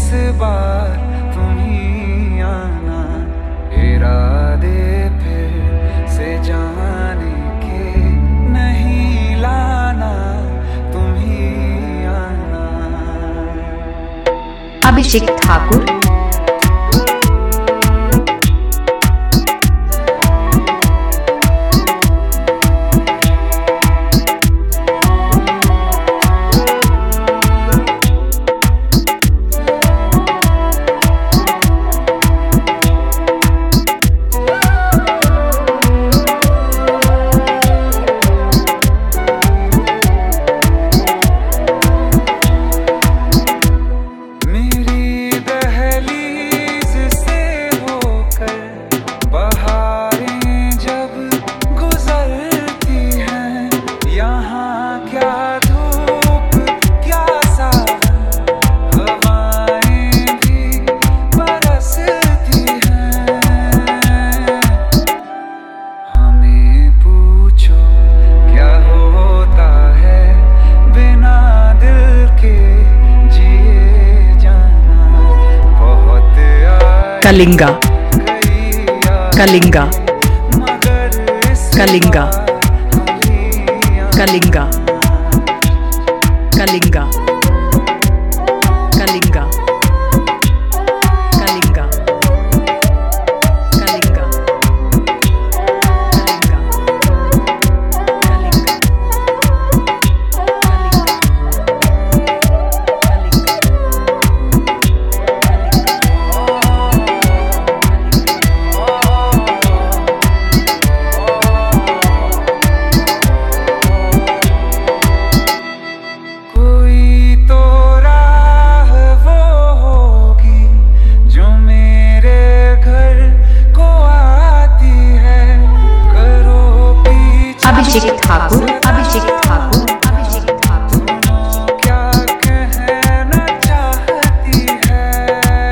बार तुम ही आना, इरादे फिर से जाने के नहीं लाना, तुम ही आना। अभिषेक ठाकुर, कलिंगा, कलिंगा, कलिंगा, कलिंगा, कलिंगा, कलिंगा, कलिंगा, कलिंगा, अभिषेक ठाकुर, अभिषेक ठाकुर, अभिषेक ठाकुर, क्या कहना चाहती है,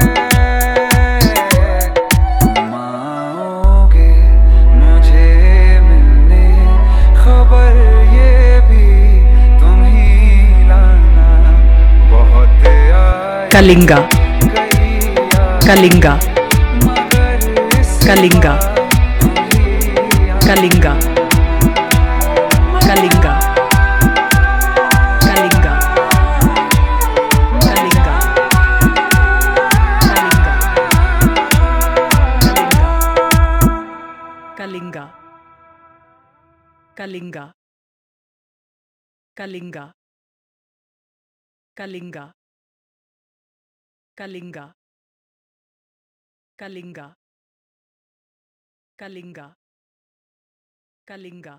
माओगे मुझे मिलने, खबर ये भी तुम ही लाना, बहुत आए कलिंगा, कलिंगा, कलिंगा, कलिंगा, कलिंगा, कलिंगा, कलिंगा, कलिंगा, कलिंगा, कलिंगा, कलिंगा, कलिंगा, कलिंगा, कलिंगा, कलिंगा, कलिंगा।